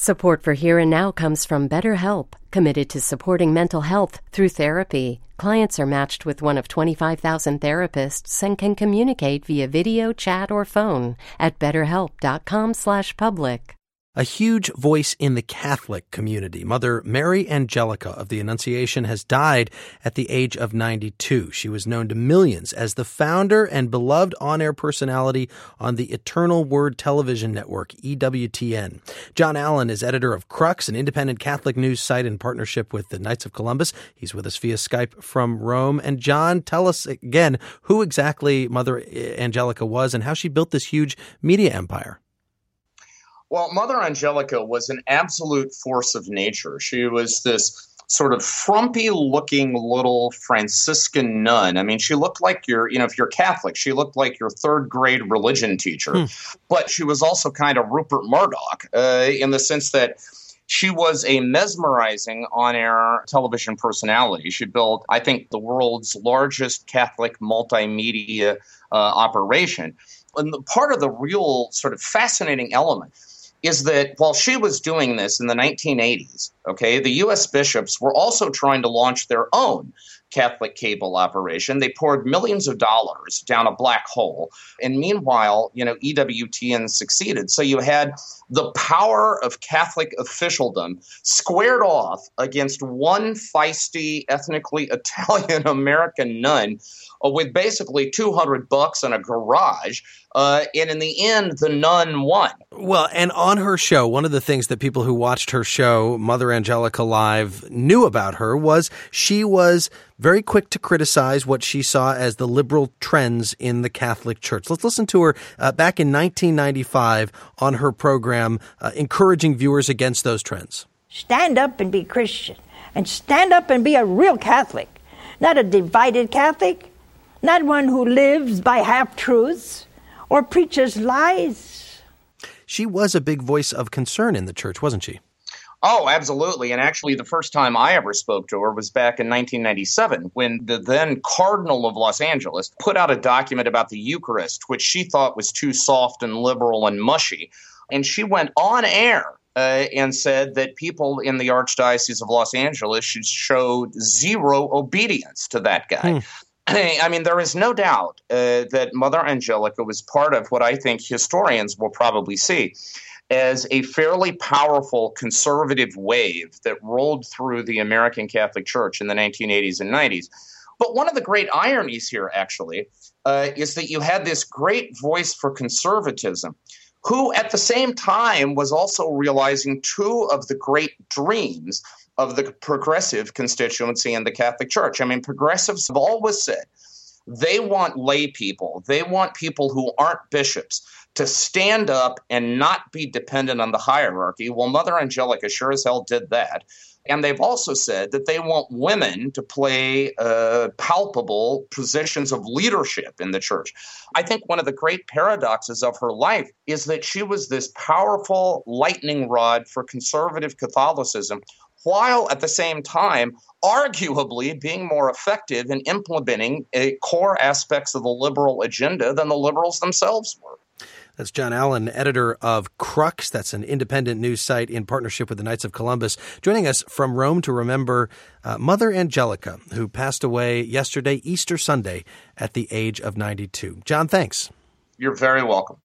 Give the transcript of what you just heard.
Support for Here and Now comes from BetterHelp, committed to supporting mental health through therapy. Clients are matched with one of 25,000 therapists and can communicate via video, chat, or phone at betterhelp.com/public. A huge voice in the Catholic community, Mother Mary Angelica of the Annunciation has died at the age of 92. She was known to millions as the founder and beloved on-air personality on the Eternal Word television network, EWTN. John Allen is editor of Crux, an independent Catholic news site in partnership with the Knights of Columbus. He's with us via Skype from Rome. And John, tell us again who exactly Mother Angelica was and how she built this huge media empire. Well, Mother Angelica was an absolute force of nature. She was this sort of frumpy-looking little Franciscan nun. I mean, she looked like if you're Catholic, she looked like your third-grade religion teacher. But she was also kind of Rupert Murdoch in the sense that she was a mesmerizing on-air television personality. She built, I think, the world's largest Catholic multimedia operation. And part of the real sort of fascinating element is that while she was doing this in the 1980s, the U.S. bishops were also trying to launch their own Catholic cable operation. They poured millions of dollars down a black hole. And meanwhile, EWTN succeeded. So you had the power of Catholic officialdom squared off against one feisty, ethnically Italian American nun with basically $200 in a garage. And in the end, the nun won. Well, and on her show, one of the things that people who watched her show, Mother Angelica Live, knew about her was she was very quick to criticize what she saw as the liberal trends in the Catholic Church. Let's listen to her back in 1995 on her program, encouraging viewers against those trends. Stand up and be Christian, and stand up and be a real Catholic, not a divided Catholic, not one who lives by half-truths or preaches lies. She was a big voice of concern in the church, wasn't she? Oh, absolutely. And actually, the first time I ever spoke to her was back in 1997 when the then Cardinal of Los Angeles put out a document about the Eucharist, which she thought was too soft and liberal and mushy. And she went on air and said that people in the Archdiocese of Los Angeles should show zero obedience to that guy. I mean, there is no doubt that Mother Angelica was part of what I think historians will probably see as a fairly powerful conservative wave that rolled through the American Catholic Church in the 1980s and 90s. But one of the great ironies here, actually, is that you had this great voice for conservatism who at the same time was also realizing two of the great dreams of the progressive constituency in the Catholic Church. I mean, progressives have always said they want lay people, they want people who aren't bishops to stand up and not be dependent on the hierarchy. Well, Mother Angelica sure as hell did that. And they've also said that they want women to play palpable positions of leadership in the church. I think one of the great paradoxes of her life is that she was this powerful lightning rod for conservative Catholicism, while at the same time arguably being more effective in implementing core aspects of the liberal agenda than the liberals themselves were. That's John Allen, editor of Crux. That's an independent news site in partnership with the Knights of Columbus, joining us from Rome to remember Mother Angelica, who passed away yesterday, Easter Sunday, at the age of 92. John, thanks. You're very welcome.